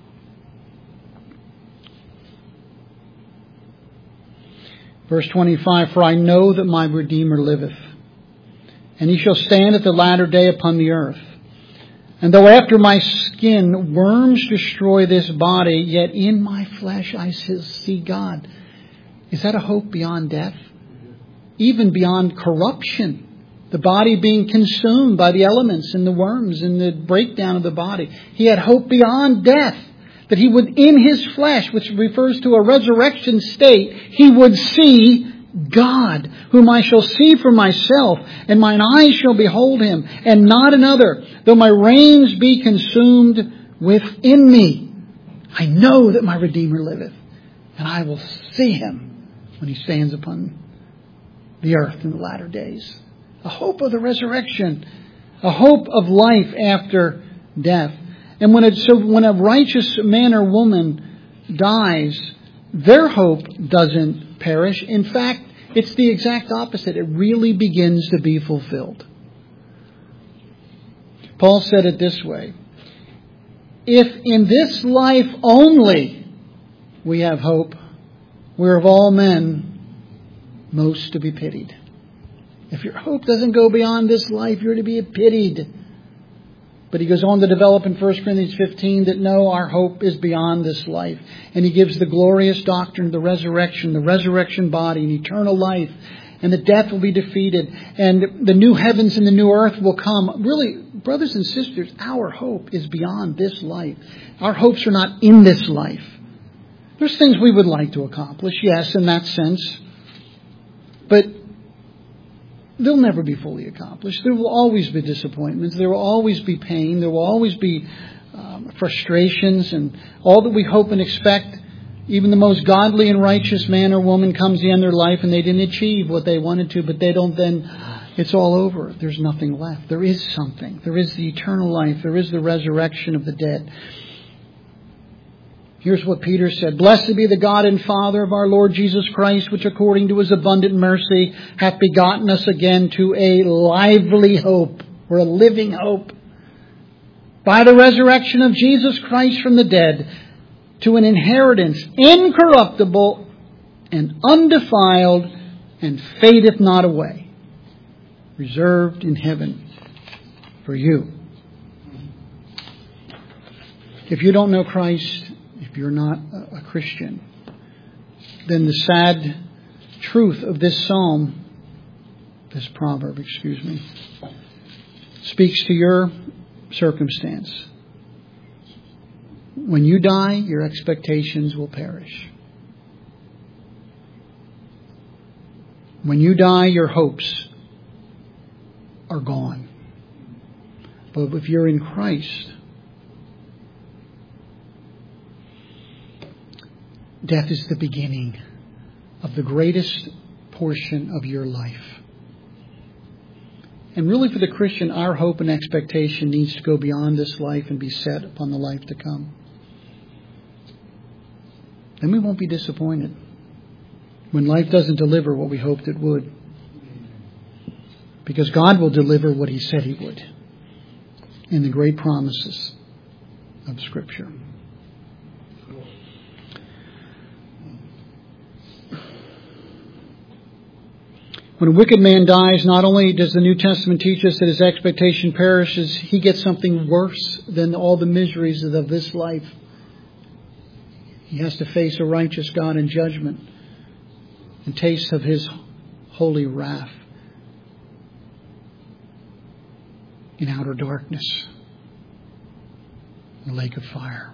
S2: Verse twenty-five, for I know that my Redeemer liveth, and he shall stand at the latter day upon the earth. And though after my skin worms destroy this body, yet in my flesh I see God. Is that a hope beyond death? Even beyond corruption. The body being consumed by the elements and the worms and the breakdown of the body. He had hope beyond death. That he would, in his flesh, which refers to a resurrection state, he would see God, whom I shall see for myself, and mine eyes shall behold him, and not another. Though my reins be consumed within me, I know that my Redeemer liveth, and I will see him when he stands upon the earth in the latter days. A hope of the resurrection, a hope of life after death. And when, it, so when a righteous man or woman dies, their hope doesn't perish. In fact, it's the exact opposite. It really begins to be fulfilled. Paul said it this way. If in this life only we have hope, we're of all men most to be pitied. If your hope doesn't go beyond this life, you're to be pitied. But he goes on to develop in First Corinthians fifteen that no, our hope is beyond this life. And he gives the glorious doctrine of the resurrection, the resurrection body, and eternal life. And the death will be defeated. And the new heavens and the new earth will come. Really, brothers and sisters, our hope is beyond this life. Our hopes are not in this life. There's things we would like to accomplish, yes, in that sense. But they'll never be fully accomplished. There will always be disappointments. There will always be pain. There will always be um, frustrations. And all that we hope and expect, even the most godly and righteous man or woman comes the end of their life and they didn't achieve what they wanted to, but they don't then, it's all over. There's nothing left. There is something. There is the eternal life. There is the resurrection of the dead. Here's what Peter said. Blessed be the God and Father of our Lord Jesus Christ, which according to his abundant mercy hath begotten us again to a lively hope, or a living hope, by the resurrection of Jesus Christ from the dead, to an inheritance incorruptible and undefiled and fadeth not away, reserved in heaven for you. If you don't know Christ, if you're not a Christian, then the sad truth of this psalm, this proverb, excuse me, speaks to your circumstance. When you die, your expectations will perish. When you die, your hopes are gone. But if you're in Christ, death is the beginning of the greatest portion of your life. And really for the Christian, our hope and expectation needs to go beyond this life and be set upon the life to come. Then we won't be disappointed when life doesn't deliver what we hoped it would. Because God will deliver what He said He would in the great promises of Scripture. When a wicked man dies, not only does the New Testament teach us that his expectation perishes, he gets something worse than all the miseries of this life. He has to face a righteous God in judgment and taste of His holy wrath in outer darkness, in a lake of fire.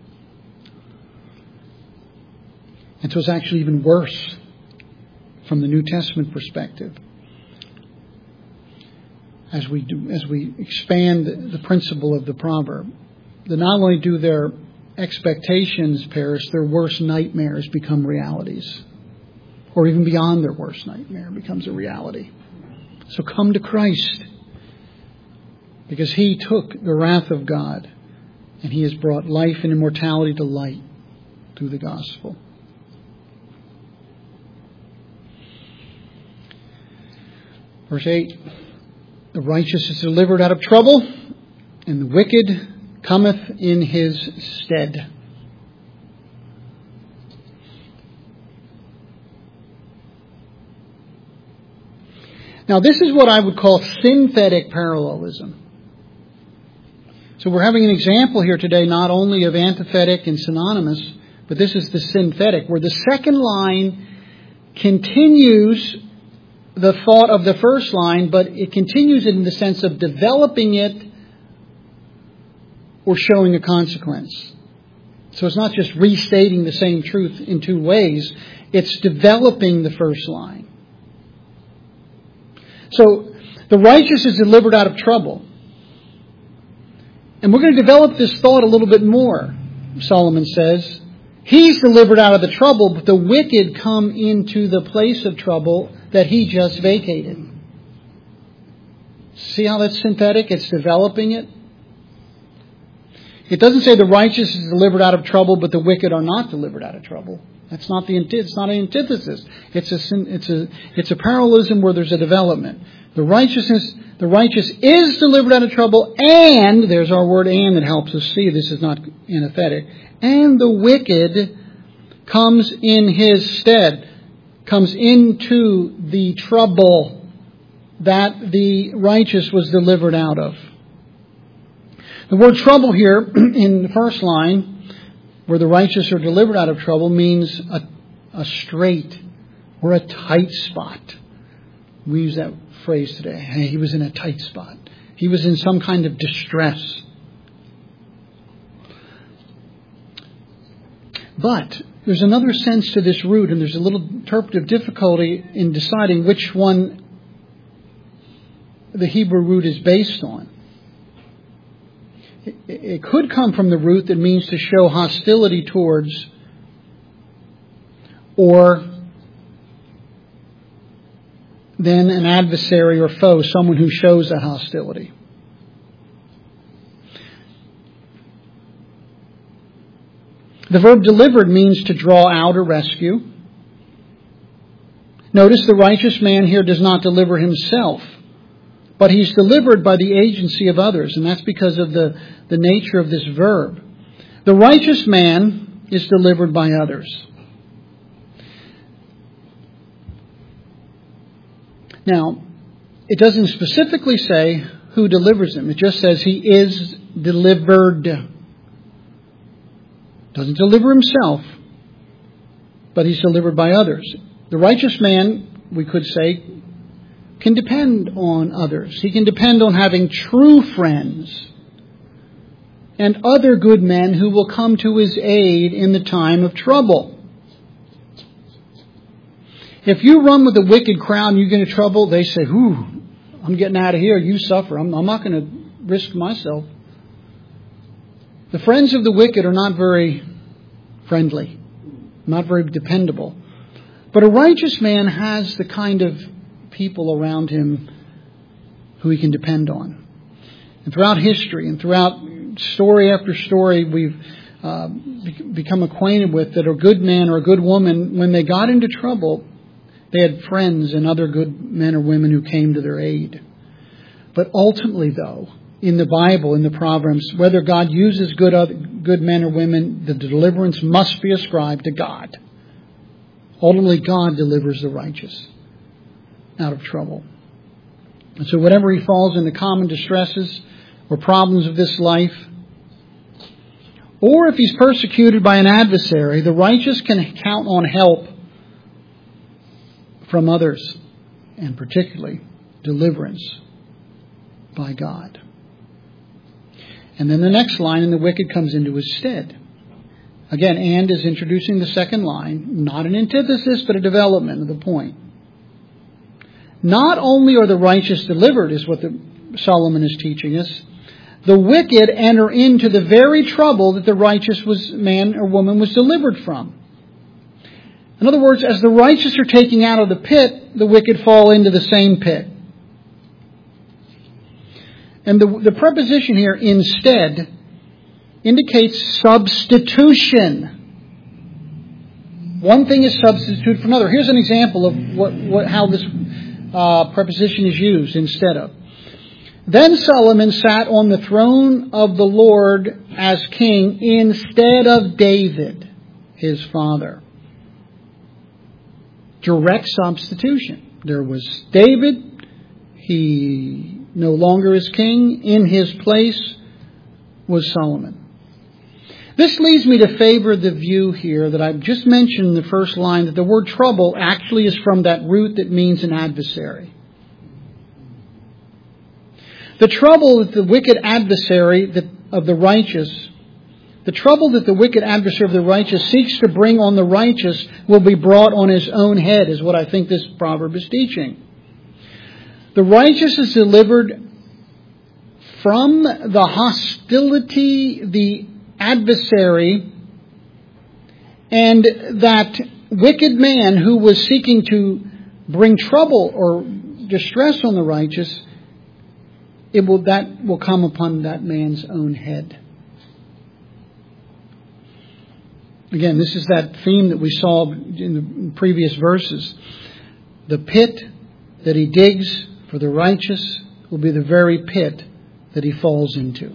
S2: And so it's actually even worse from the New Testament perspective. As we do, as we expand the principle of the proverb, that not only do their expectations perish, their worst nightmares become realities. Or even beyond their worst nightmare becomes a reality. So come to Christ, because He took the wrath of God and He has brought life and immortality to light through the gospel. Verse eight, the righteous is delivered out of trouble, and the wicked cometh in his stead. Now, this is what I would call synthetic parallelism. So we're having an example here today not only of antithetic and synonymous, but this is the synthetic, where the second line continues the thought of the first line, but it continues it in the sense of developing it or showing a consequence. So it's not just restating the same truth in two ways. It's developing the first line. So the righteous is delivered out of trouble. And we're going to develop this thought a little bit more, Solomon says. He's delivered out of the trouble, but the wicked come into the place of trouble that he just vacated. See how that's synthetic? It's developing it. It doesn't say the righteous is delivered out of trouble, but the wicked are not delivered out of trouble. That's not the it's not an antithesis. It's a it's a it's a parallelism where there's a development. The righteousness the righteous is delivered out of trouble, and there's our word "and" that helps us see this is not antithetic. And the wicked comes in his stead, comes into the trouble that the righteous was delivered out of. The word trouble here in the first line, where the righteous are delivered out of trouble, means a, a straight or a tight spot. We use that phrase today. Hey, he was in a tight spot. He was in some kind of distress. But there's another sense to this root, and there's a little interpretive difficulty in deciding which one the Hebrew root is based on. It, it could come from the root that means to show hostility towards, or then an adversary or foe, someone who shows that hostility. The verb delivered means to draw out or rescue. Notice the righteous man here does not deliver himself, but he's delivered by the agency of others, and that's because of the, the nature of this verb. The righteous man is delivered by others. Now, it doesn't specifically say who delivers him. It just says he is delivered. Doesn't deliver himself, but he's delivered by others. The righteous man, we could say, can depend on others. He can depend on having true friends and other good men who will come to his aid in the time of trouble. If you run with a wicked crowd and you get into trouble, they say, "Whew, I'm getting out of here. You suffer. I'm, I'm not going to risk myself." The friends of the wicked are not very friendly, not very dependable. But a righteous man has the kind of people around him
S1: who he can depend on. And throughout history and throughout story after story we've uh, become acquainted with that a good man or a good woman, when they got into trouble, they had friends and other good men or women who came to their aid. But ultimately, though, in the Bible, in the Proverbs, whether God uses good other, good men or women, the deliverance must be ascribed to God. Ultimately, God delivers the righteous out of trouble. And so whenever he falls into common distresses or problems of this life, or if he's persecuted by an adversary, the righteous can count on help from others, and particularly deliverance by God. And then the next line, and the wicked comes into his stead. Again, and is introducing the second line, not an antithesis, but a development of the point. Not only are the righteous delivered, is what the, Solomon is teaching us, the wicked enter into the very trouble that the righteous was man or woman was delivered from. In other words, as the righteous are taken out of the pit, the wicked fall into the same pit. And the, the preposition here, instead, indicates substitution. One thing is substituted for another. Here's an example of what, what how this uh, preposition is used, instead of. Then Solomon sat on the throne of the Lord as king instead of David, his father. Direct substitution. There was David. He no longer is king. In his place was Solomon. This leads me to favor the view here that I've just mentioned in the first line, that the word trouble actually is from that root that means an adversary. The trouble that the wicked adversary of the righteous The trouble that the wicked adversary of the righteous seeks to bring on the righteous will be brought on his own head, is what I think this proverb is teaching. The righteous is delivered from the hostility, the adversary, and that wicked man who was seeking to bring trouble or distress on the righteous, it will, that will come upon that man's own head. Again, this is that theme that we saw in the previous verses. The pit that he digs for the righteous will be the very pit that he falls into.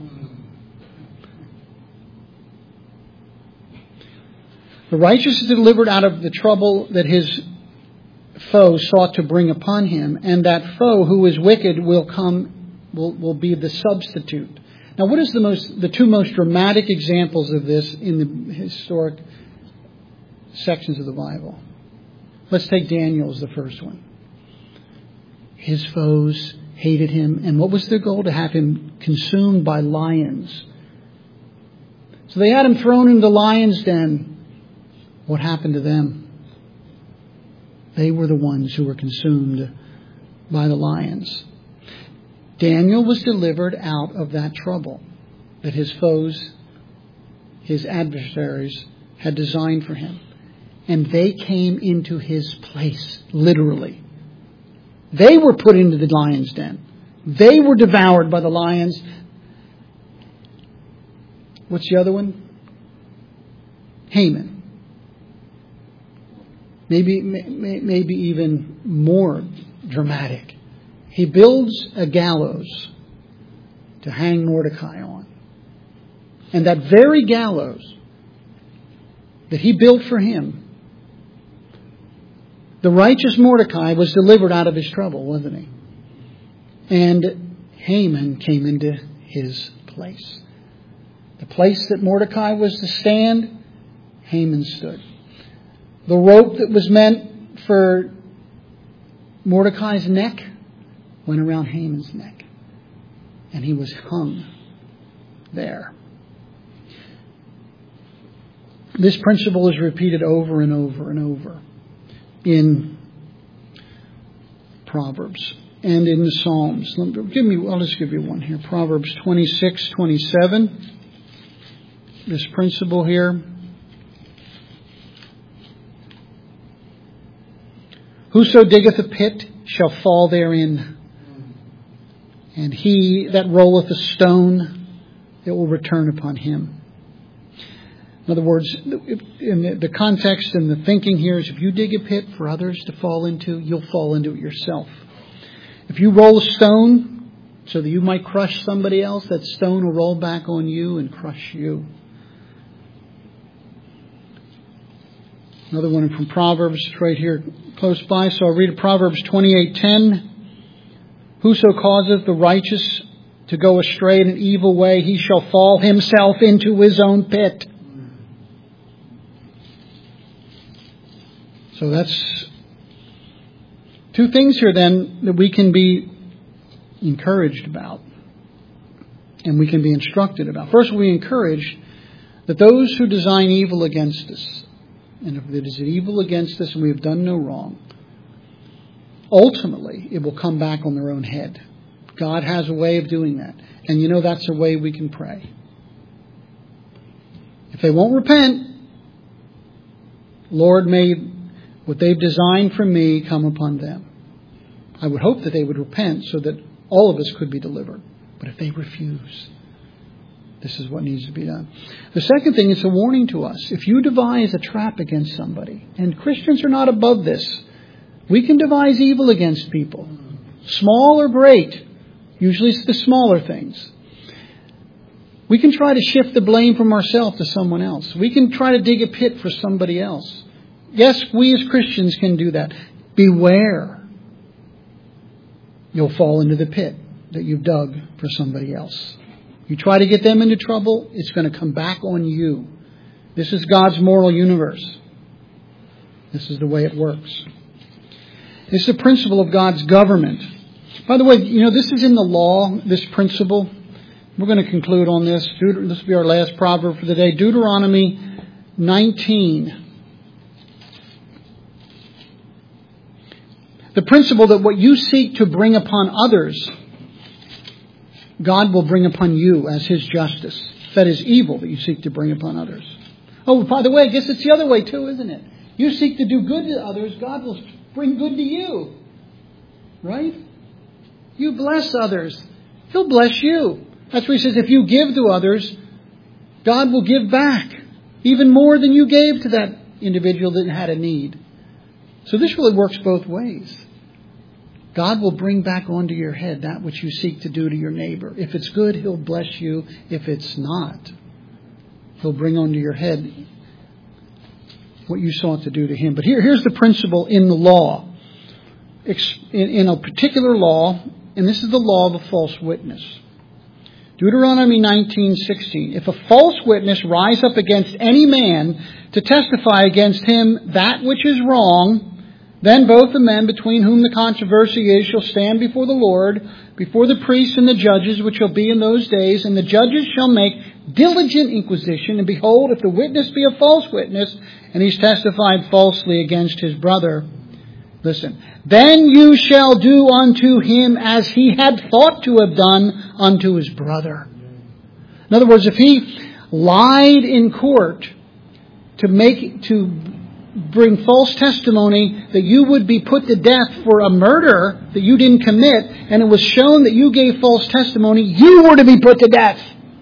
S1: The righteous is delivered out of the trouble that his foe sought to bring upon him, and that foe who is wicked will come, will, will be the substitute. Now, what is the most, the two most dramatic examples of this in the historic sections of the Bible? Let's take Daniel as the first one. His foes hated him, and what was their goal? To have him consumed by lions. So they had him thrown into the lion's den. What happened to them? They were the ones who were consumed by the lions. Daniel was delivered out of that trouble that his foes, his adversaries, had designed for him. And they came into his place, literally. They were put into the lion's den. They were devoured by the lions. What's the other one? Haman. Maybe, maybe even more dramatic. He builds a gallows to hang Mordecai on. And that very gallows that he built for him, the righteous Mordecai was delivered out of his trouble, wasn't he? And Haman came into his place. The place that Mordecai was to stand, Haman stood. The rope that was meant for Mordecai's neck went around Haman's neck. And he was hung there. This principle is repeated over and over and over in Proverbs and in the Psalms. Give me, I'll just give you one here. Proverbs twenty-six, twenty-seven. This principle here. Whoso diggeth a pit shall fall therein. And he that rolleth a stone, it will return upon him. In other words, in the context and the thinking here is if you dig a pit for others to fall into, you'll fall into it yourself. If you roll a stone so that you might crush somebody else, that stone will roll back on you and crush you. Another one from Proverbs right here close by. So I'll read Proverbs twenty-eight ten. Whoso causeth the righteous to go astray in an evil way, he shall fall himself into his own pit. So that's two things here then that we can be encouraged about and we can be instructed about. First, we encourage that those who design evil against us, and if it is evil against us and we have done no wrong, ultimately it will come back on their own head. God has a way of doing that. And you know that's a way we can pray. If they won't repent, Lord, may what they've designed for me come upon them. I would hope that they would repent so that all of us could be delivered. But if they refuse, this is what needs to be done. The second thing is a warning to us. If you devise a trap against somebody, and Christians are not above this, we can devise evil against people, small or great. Usually it's the smaller things. We can try to shift the blame from ourselves to someone else. We can try to dig a pit for somebody else. Yes, we as Christians can do that. Beware. You'll fall into the pit that you've dug for somebody else. You try to get them into trouble, it's going to come back on you. This is God's moral universe. This is the way it works. This is the principle of God's government. By the way, you know, this is in the law, this principle. We're going to conclude on this. This will be our last proverb for the day. Deuteronomy nineteen. The principle that what you seek to bring upon others, God will bring upon you as His justice. That is evil that you seek to bring upon others. Oh, by the way, I guess it's the other way too, isn't it? You seek to do good to others, God will bring good to you. Right? You bless others, He'll bless you. That's where He says if you give to others, God will give back even more than you gave to that individual that had a need. So this really works both ways. God will bring back onto your head that which you seek to do to your neighbor. If it's good, He'll bless you. If it's not, He'll bring onto your head what you sought to do to him. But here, here's the principle in the law. In, in a particular law, and this is the law of a false witness. Deuteronomy nineteen sixteen. If a false witness rise up against any man to testify against him that which is wrong, then both the men between whom the controversy is shall stand before the Lord, before the priests and the judges which shall be in those days, and the judges shall make diligent inquisition, and behold, if the witness be a false witness, and he's testified falsely against his brother, listen, then you shall do unto him as he had thought to have done unto his brother. In other words, if he lied in court to make to bring false testimony that you would be put to death for a murder that you didn't commit, and it was shown that you gave false testimony, you were to be put to death.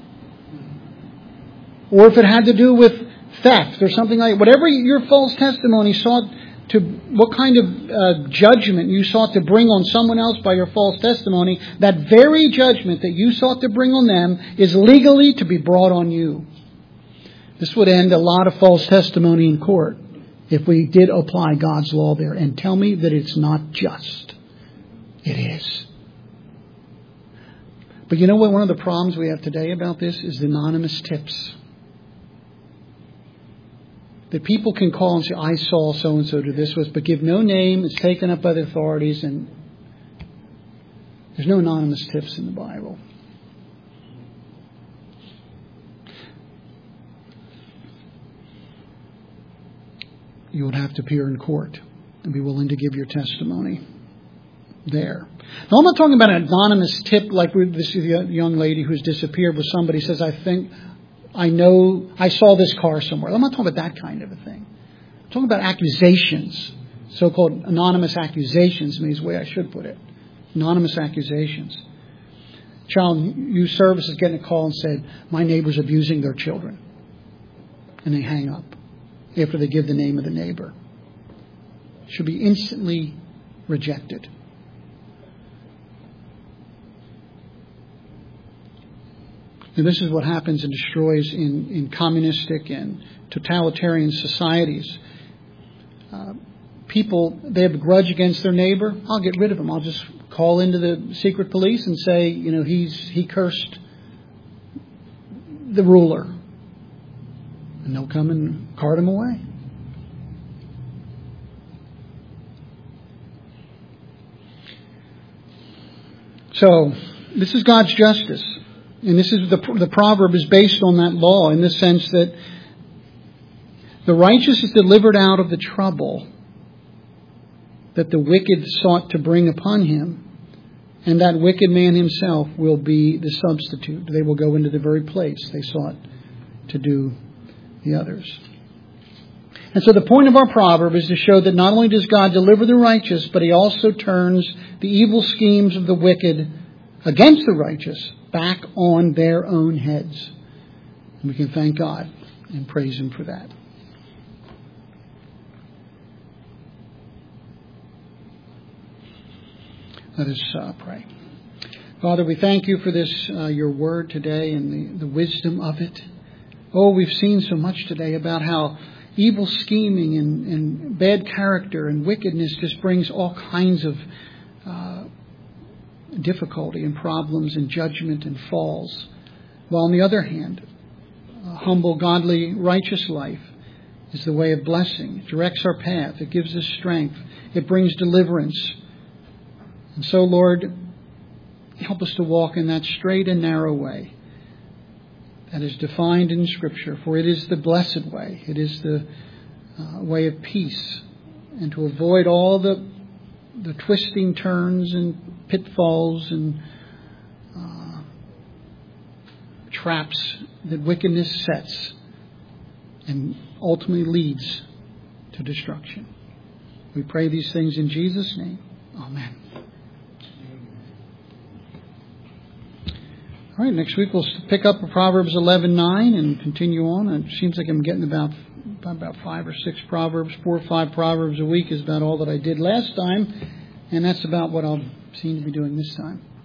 S1: Or if it had to do with theft or something like that, whatever your false testimony sought to, what kind of uh, judgment you sought to bring on someone else by your false testimony, that very judgment that you sought to bring on them is legally to be brought on you. This would end a lot of false testimony in court if we did apply God's law there. And tell me that it's not just. It is. But you know what? One of the problems we have today about this is the anonymous tips. That people can call and say, I saw so-and-so do this, was, but give no name. It's taken up by the authorities, and there's no anonymous tips in the Bible. You would have to appear in court and be willing to give your testimony there. Now, I'm not talking about an anonymous tip like this young lady who's disappeared where somebody says, I think... I know, I saw this car somewhere. I'm not talking about that kind of a thing. I'm talking about accusations. So-called anonymous accusations means the way I should put it. Anonymous accusations. Child Youth Services getting a call and said, my neighbor's abusing their children. And they hang up after they give the name of the neighbor. Should be instantly rejected. And this is what happens and destroys in, in communistic and totalitarian societies. Uh, people, they have a grudge against their neighbor. I'll get rid of him. I'll just call into the secret police and say, you know, he's he cursed the ruler. And they'll come and cart him away. So, this is God's justice. And this is the, the proverb is based on that law in the sense that the righteous is delivered out of the trouble that the wicked sought to bring upon him. And that wicked man himself will be the substitute. They will go into the very place they sought to do the others. And so the point of our proverb is to show that not only does God deliver the righteous, but he also turns the evil schemes of the wicked against the righteous back on their own heads. And we can thank God and praise him for that. Let us uh, pray. Father, we thank you for this, uh, your word today and the, the wisdom of it. Oh, we've seen so much today about how evil scheming and, and bad character and wickedness just brings all kinds of uh, difficulty and problems and judgment and falls. While on the other hand, a humble, godly, righteous life is the way of blessing. It directs our path. It gives us strength. It brings deliverance. And so, Lord, help us to walk in that straight and narrow way that is defined in Scripture. For it is the blessed way. It is the uh, way of peace. And to avoid all the the twisting turns and pitfalls and uh, traps that wickedness sets and ultimately leads to destruction. We pray these things in Jesus' name. Amen. All right, next week we'll pick up Proverbs eleven nine and continue on. It seems like I'm getting about about five or six Proverbs, four or five Proverbs a week is about all that I did last time, and that's about what I'll seem to be doing this time.